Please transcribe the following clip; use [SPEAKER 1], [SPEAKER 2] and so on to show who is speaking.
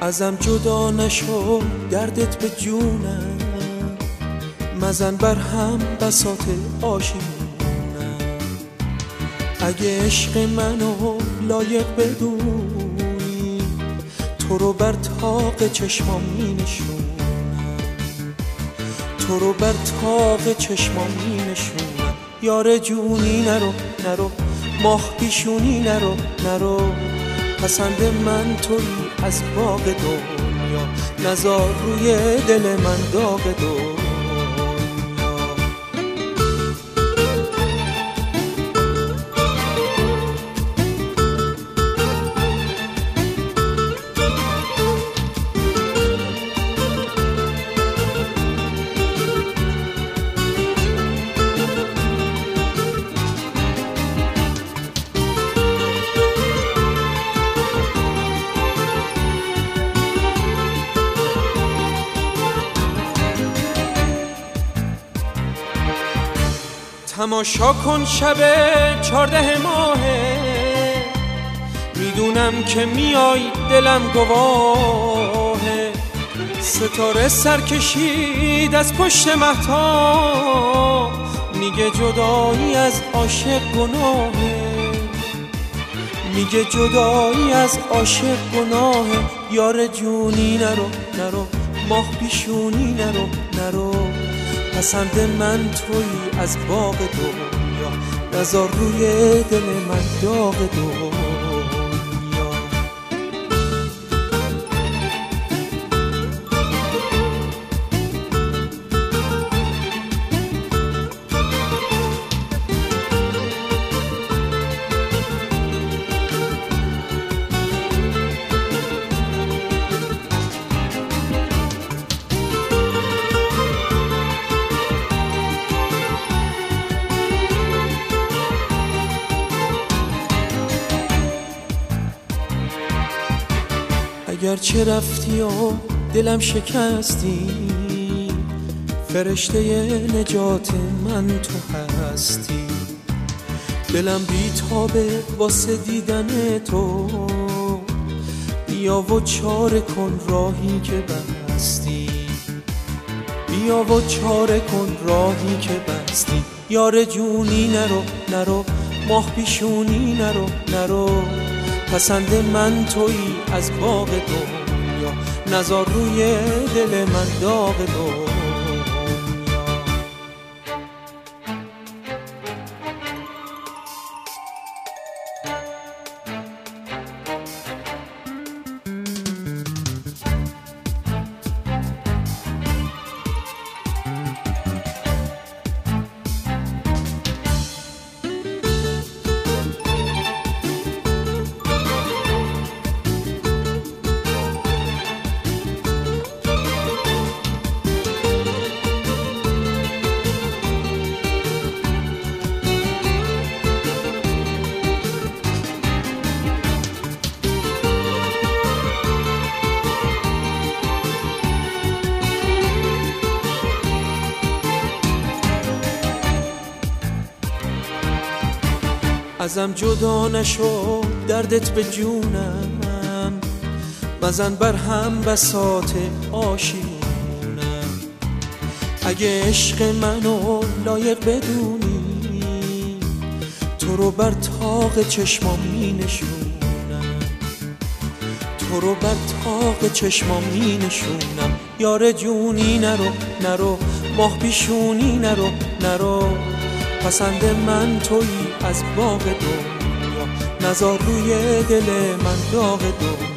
[SPEAKER 1] ازم جدا نشو دردت به جونم، مزن بر هم بساط آشیونم. اگه عشق منو لایق بدونی، تو رو بر طاق چشمام می نشونم، تو رو بر طاق چشمام می نشونم. یار جونی نرو نرو، ماه پیشونی نرو نرو، پسند من تویی از باغ دنیا، نزار روی دل من داغ دنیا. تماشا کن شب 14 ماهه، میدونم که میای دلم گواهه. ستاره سر کشید از پشت مهتاب، میگه جدایی از عاشق گناهه، میگه جدایی از عاشق گناهه. یار جونی نرو نرو، ماه پیشونی نرو نرو، پسند من تویی از باغ دنیا، نزار روی دل من داغ دنیا. اگرچه رفتی و دلم شکستی، فرشته نجات من تو هستی. دلم بیتابه واسه دیدن تو، بیا و چاره کن راهی که بستی، بیا و چاره کن راهی که بستی. یار جونی نرو نرو، ماه پیشونی نرو نرو، پسند من تویی از باغ دنیا، نزار روی دل من داغ دنیا. ازم جدا نشو دردت به جونم، مزن بر هم بساط آشیونم. اگه عشق منو لایق بدونی، تو رو بر طاق چشمام می نشونم، تو رو بر طاق چشمام می نشونم. یار جونی نرو نرو، ماه پیشونی نرو نرو، پسند من تویی از باغ دنیا، نزار روی دل من داغ دنیا.